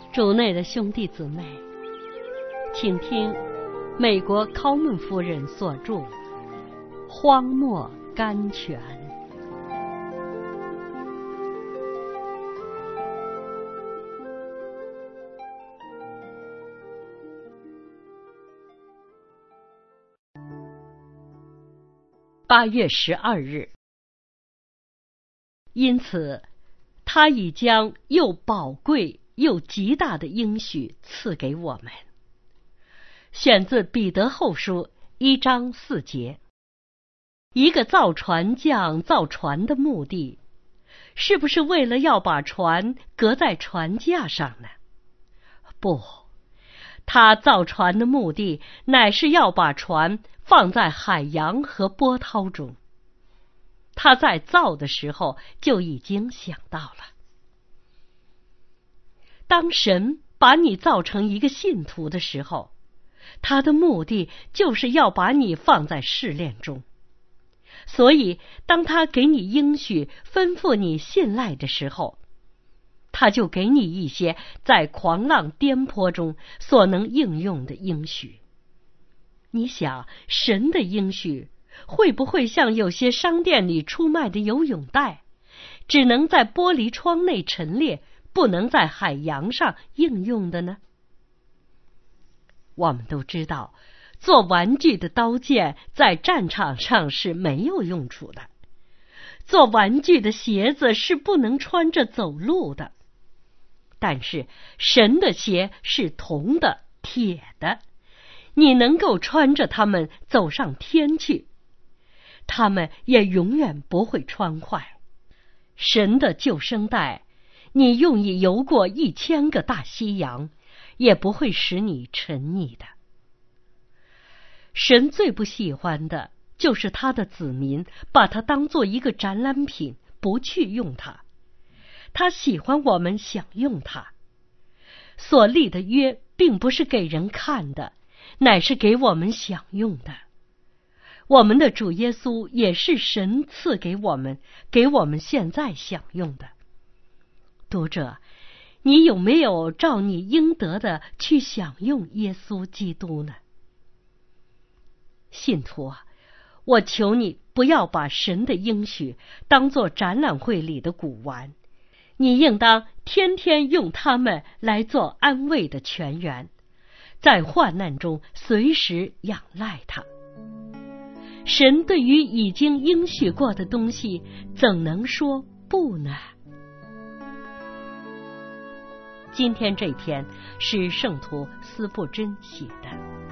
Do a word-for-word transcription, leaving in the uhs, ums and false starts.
主内的兄弟姊妹，请听美国考门夫人所著《荒漠甘泉》。八月十二日，因此，他已将又宝贵又极大的应许赐给我们。选自彼得后书一章四节。一个造船匠造船的目的，是不是为了要把船搁在船架上呢？不，他造船的目的乃是要把船放在海洋和波涛中。他在造的时候就已经想到了。当神把你造成一个信徒的时候，他的目的就是要把你放在试炼中。所以当他给你应许吩咐你信赖的时候，他就给你一些在狂浪颠簸中所能应用的应许。你想，神的应许会不会像有些商店里出卖的游泳袋，只能在玻璃窗内陈列，不能在海洋上应用的呢？我们都知道，做玩具的刀剑在战场上是没有用处的，做玩具的鞋子是不能穿着走路的。但是神的鞋是铜的、铁的，你能够穿着它们走上天去，它们也永远不会穿坏。神的救生带，你用以游过一千个大西洋，也不会使你沉溺的。神最不喜欢的就是他的子民把它当作一个展览品，不去用它。他喜欢我们享用它。所立的约并不是给人看的，乃是给我们享用的。我们的主耶稣也是神赐给我们，给我们现在享用的。读者，你有没有照你应得的去享用耶稣基督呢？信徒啊，我求你不要把神的应许当作展览会里的古玩，你应当天天用它们来做安慰的泉源，在患难中随时仰赖它。神对于已经应许过的东西，怎能说不呢？今天这篇是圣徒司布真写的。